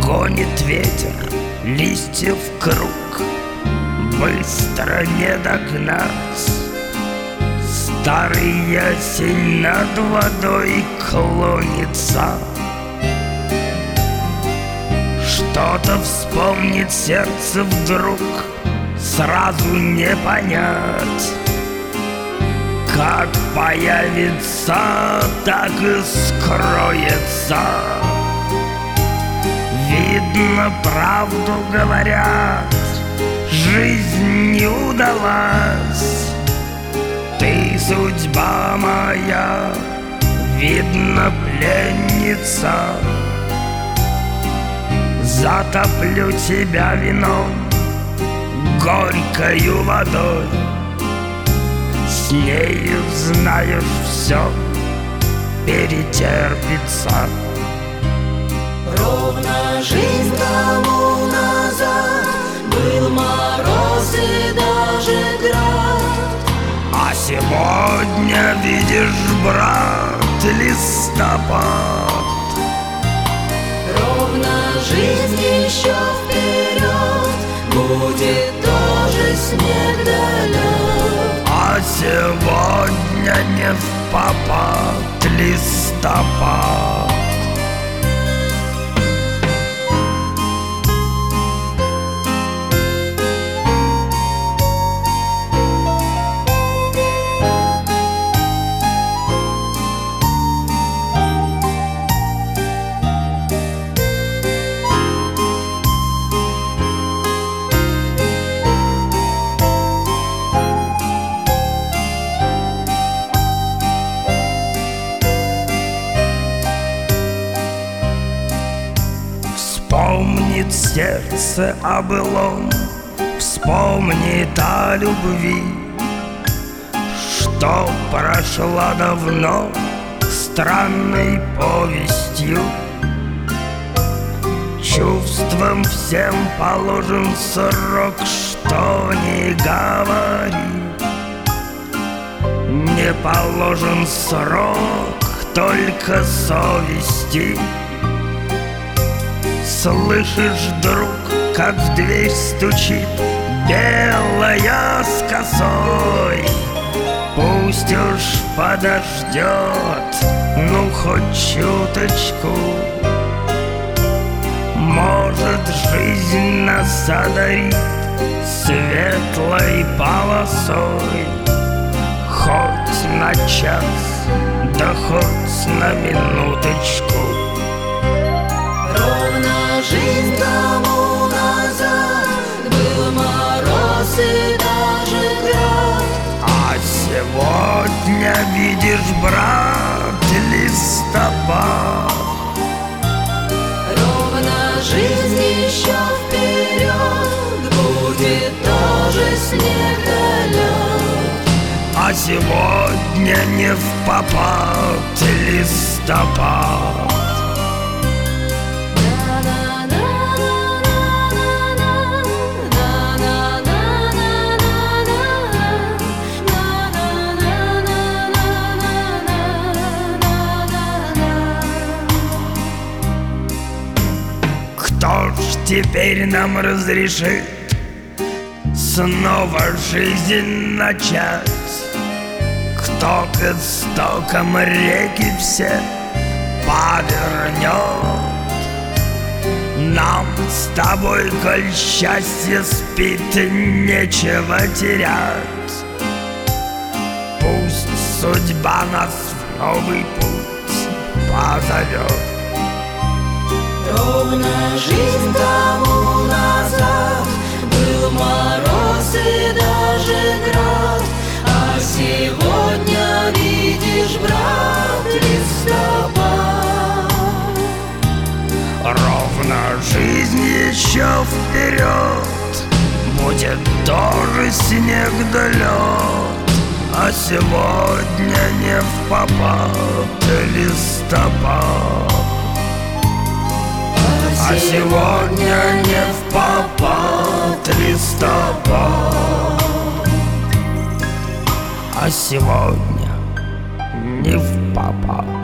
Гонит ветер листьев круг, быстро не догнать. Старый ясень над водой клонится. Что-то вспомнит сердце вдруг, сразу не понять. Как появится, так и скроется. Видно, правду говорят, жизнь не удалась. Ты судьба моя, видно, пленница. Затоплю тебя вином, горькою водой. С нею, знаешь, все перетерпится. Ровно жизнь тому назад был мороз и даже град. А сегодня, видишь, брат, листопад. Ровно жизнь еще вперед, будет тоже снег да лед. А сегодня не впопад листопад. Вспомнит сердце о былом, вспомнит о любви, что прошла давно странной повестью. Чувствам всем положен срок, что не говори. Не положен срок только совести. Слышишь, друг, как в дверь стучит белая с косой? Пусть уж подождет, ну хоть чуточку. Может, жизнь нас одарит светлой полосой. Хоть на час, да хоть на минуточку. Ровно жизнь тому назад был мороз и даже град. А сегодня, видишь, брат, листопад. Ровно жизнь еще вперед, будет тоже снег да лед. А сегодня не впопад листопад. Кто ж теперь нам разрешит снова жизнь начать? Кто к истокам реки все повернет? Нам с тобой, коль счастье спит, нечего терять. Пусть судьба нас в новый путь позовет. Ровно жизнь тому назад был мороз и даже град. А сегодня, видишь, брат, листопад. Ровно жизнь еще вперед, будет тоже снег да лед. А сегодня не впопад листопад. А сегодня не впопад листопад. А сегодня не впопад.